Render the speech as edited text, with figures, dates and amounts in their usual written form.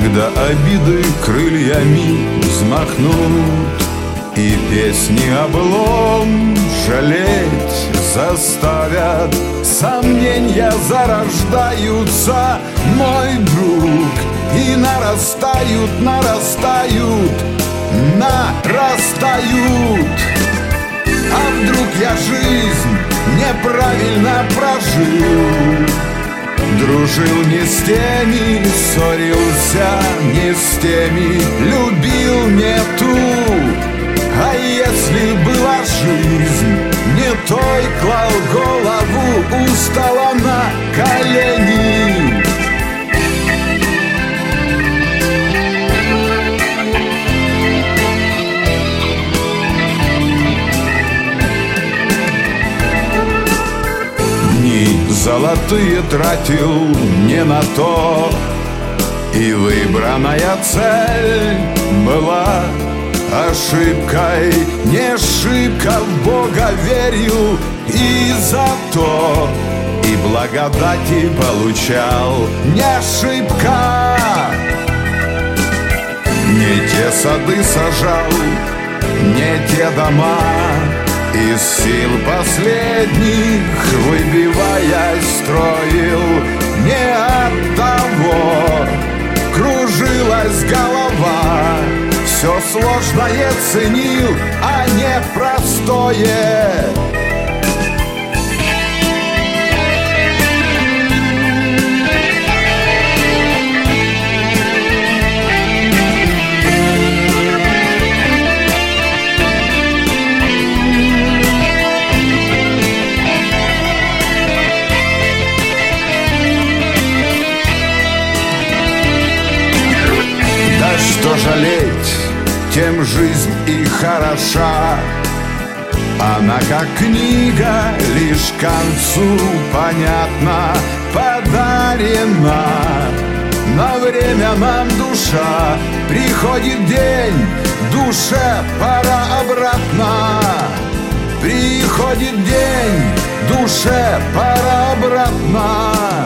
когда обиды крыльями взмахнут, и песни облом жалеть заставят. Сомнения зарождаются, мой друг, и нарастают, нарастают, нарастают. А вдруг я жизнь неправильно прожил? Дружил не с теми, ссорился не с теми, любил не ту. А если была жизнь не той, клал голову у стола на колени. Дни золотые тратил не на то, и выбранная цель была ошибкой. Не шибко в Бога верил, и зато и благодати получал не шибко. Не те сады сажал, не те дома, из сил последних выбиваясь строил. Не от того кружилась голова, все сложное ценил, а не простое. Да что жалеть, тем жизнь и хороша. Она как книга, лишь к концу понятна, подарена. На время нам душа, приходит день, душе пора обратно. Приходит день, душе пора обратно.